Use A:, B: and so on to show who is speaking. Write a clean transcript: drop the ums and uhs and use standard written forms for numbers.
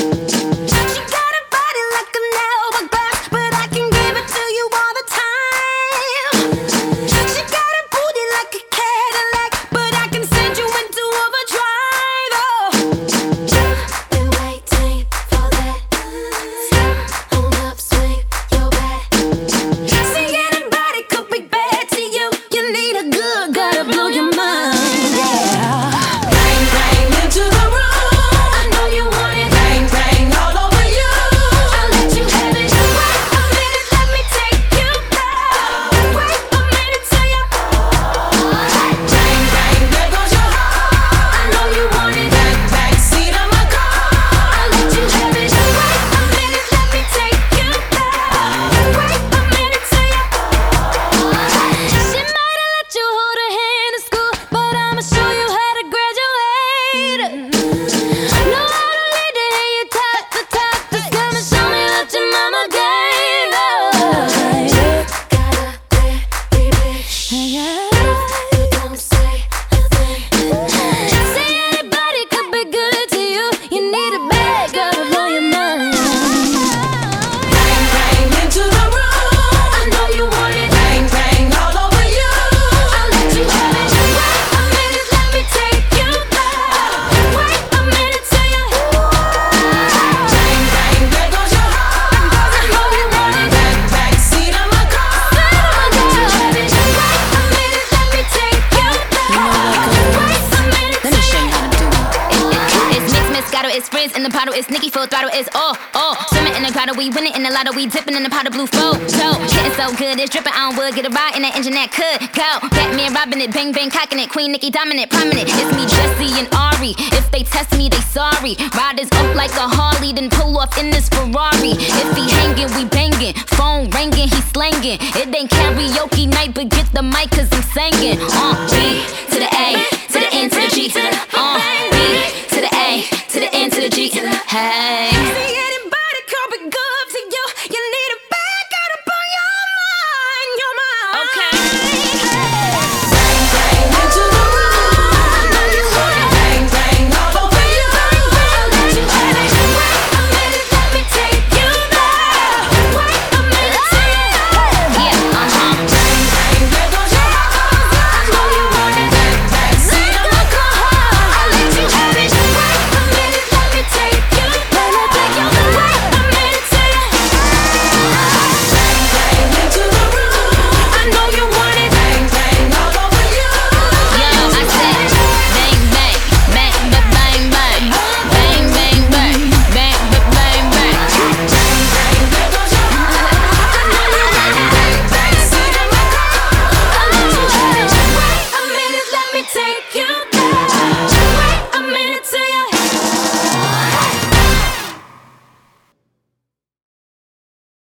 A: It's friends in the bottle, it's Nicki full throttle, it's all. Swimming in the grotto, we winning in the lotto, we dipping in the pot of blue flow. Getting so good, it's dripping on wood, get a ride in that engine that could go. Batman robbing it, bang bang cocking it, Queen Nicki dominant, prominent. It's me, Jesse and Ari. If they test me, they sorry. Riders up like a Harley, then pull off in this Ferrari. If he hanging, we banging. Phone ringing, he slanging. It ain't karaoke night, but get the mic 'cause I'm singing. B to the A, to the N to the G. B to the A, to the N to the G. Hey.